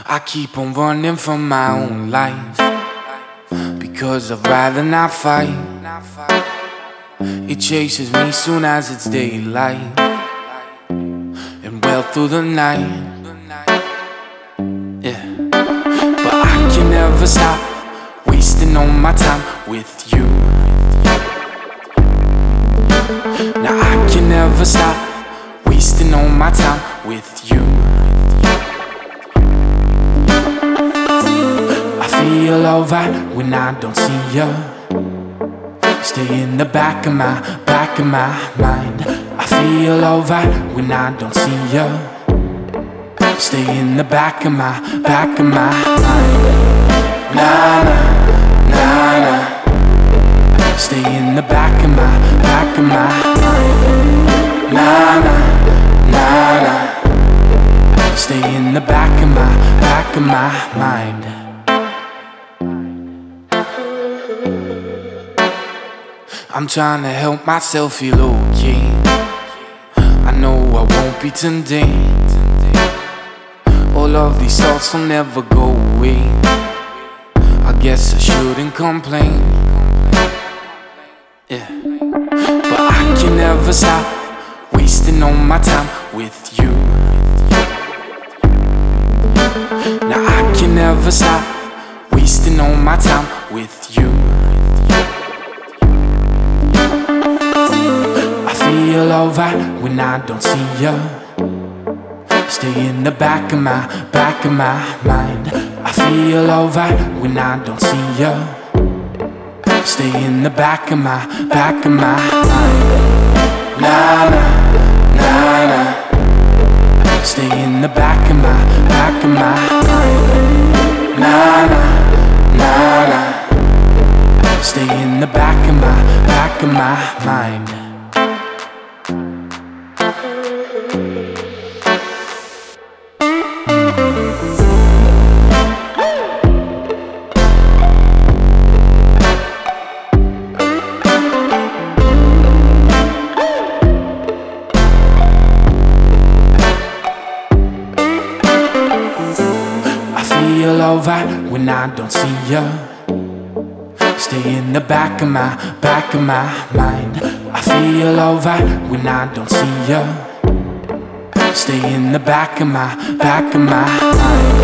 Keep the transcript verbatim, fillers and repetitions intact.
I keep on running from my own life because I'd rather not fight. It chases me soon as it's daylight and well through the night. Yeah, but I can never stop wasting all my time with you. Now I can never stop wasting all my time with you. I feel alright when I don't see you. Stay in the back of my, back of my mind. I feel alright when I don't see you. Stay in the back of my, back of my mind. Nah, nah, nah, nah. Stay in the back of my, back of my mind. Nah, nah, nah, nah. Stay in the back of my, back of my mind. I'm trying to help myself feel okay. I know I won't be today. All of these thoughts will never go away. I guess I shouldn't complain. Yeah, but I can never stop wasting all my time with you. Now I can never stop wasting all my time with you. I feel alright when I don't see you. Stay in the back of my, back of my mind. I feel alright when I don't see you. Stay in the back of my, back of my mind. Nah, nah, nah, nah. Stay in the back of my, back of my mind. Nah, nah, nah, nah. Stay in the back of my, back of my mind. I feel alright when I don't see you. Stay in the back of my, back of my mind. I feel alright when I don't see you. Stay in the back of my, back of my mind.